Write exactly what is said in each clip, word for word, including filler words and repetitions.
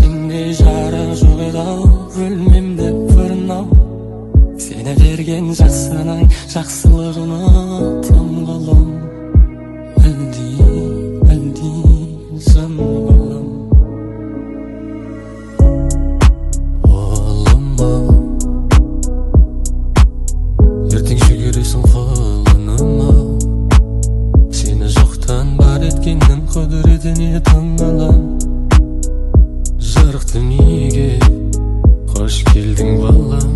Sендей жарық жоқ еді-ау, өлмем деп фырнау. Сені берген жасының жақсылығыны тым қылым. Әлди, әлди, жан балам. Олым-ау, ертең шөгересің құлыным-ау. Сені жоқтан бар еткеннің құдіретіне таңғалам. Жарық дүниеге қош келдің балам.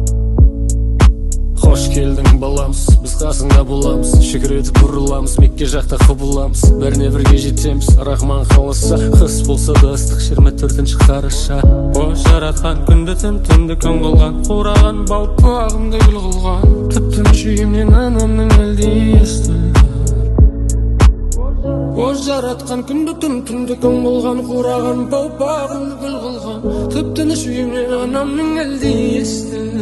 Қош келдің баламыз, біз қасыңда боламыз. Шүкіретіп бұрыламыз, Мекке жақта құбыламыз. Бәріне бірге жетеміз, Рахман қаласа. Қыс болса да ыстық жиырма төртінші қараша. О жаратқан күнді түн түнді күн қылған, қураған балпағымды гүл қылған. Тіптен шүйімнен анамның әлде естілді. О жаратқан күнді түн түнді күн қылған, қураған балпағымды гүл қылған. Тіптен шүйімнен анамның әлде естілді.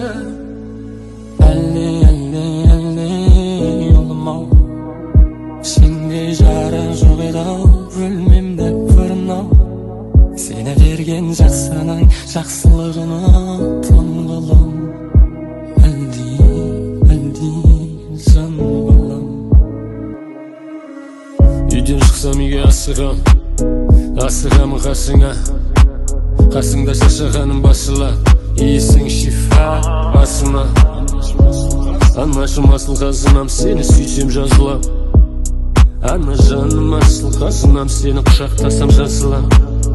Әлде, әлде, әлде, олым-ау, сендей жарық жоқ еді-ау, өлмем деп фырнау. Сені берген жақсының жақсылығыны тым қылым. Әлди, әлди, жан балам. Үйден шықсам үйге асығам, асығам қасыңа. Қасыңда шашағаным басыла, иесің шифа басыма. Анашым асыл қазынам, сені сүйсем жазылам. Ана жаным асыл қазынам, сені құшақтасам жазылам.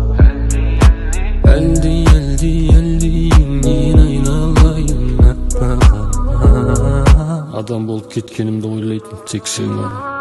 Әлди, әлди, әлди, мен айналайын аппағым. Адам болып кеткенімді ойлайтын тек сен ғана.